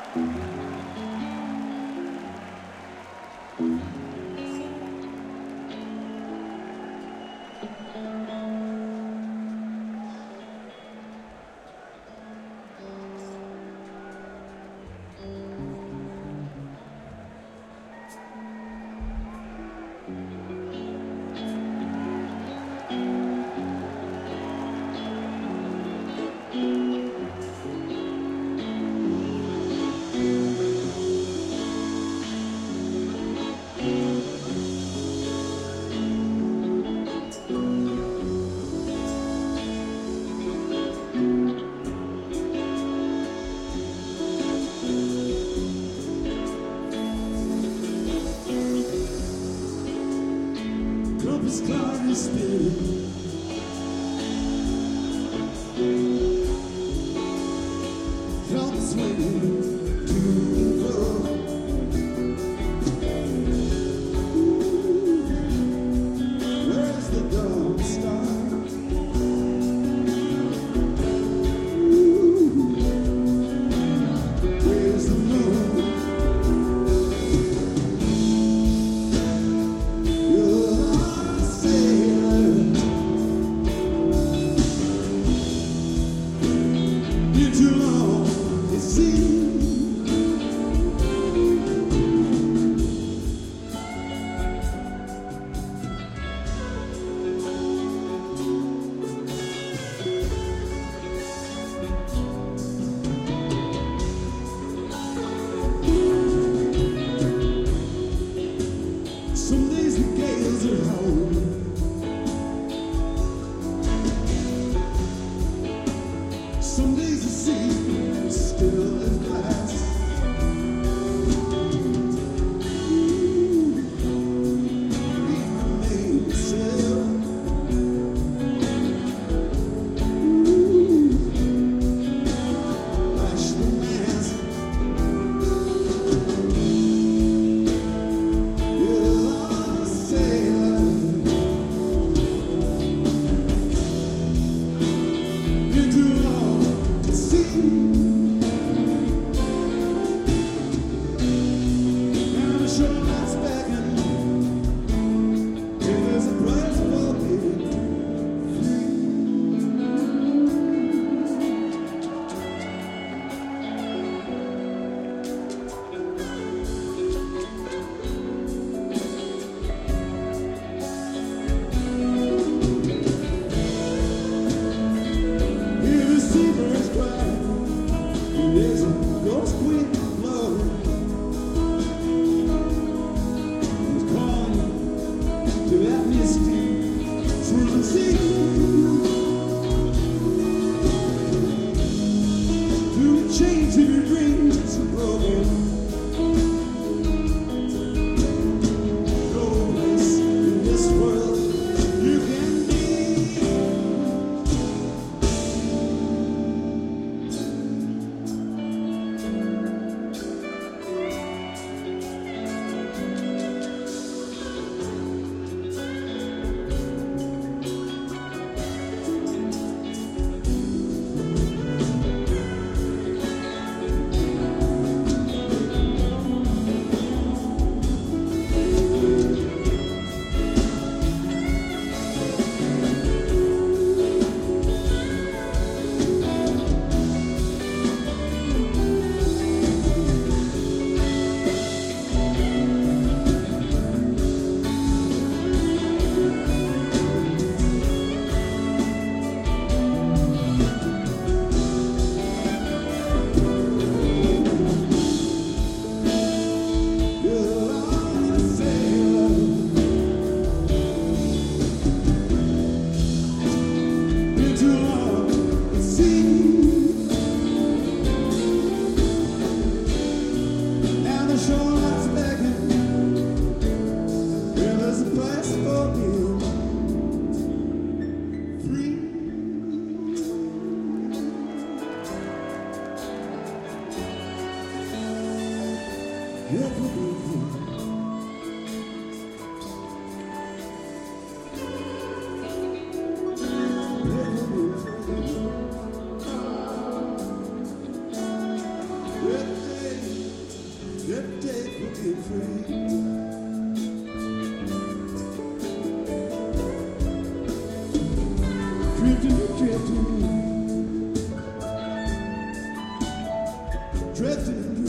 Compass cloud is spinning. Come swinging to and fro. Where's the dawn star? Where's the moon? Too long, it seems. Some days the gales are home. Some days the sea is still as glass. Leave the sail. Lash the mast. You're a sailor. You're too long to see. There's a ghost wind blowing. It's calling to that misty through the sea. Through the chains of your dreams are broken. No place in this world you can be. With every day for being free. Drifting, drifting, drifting.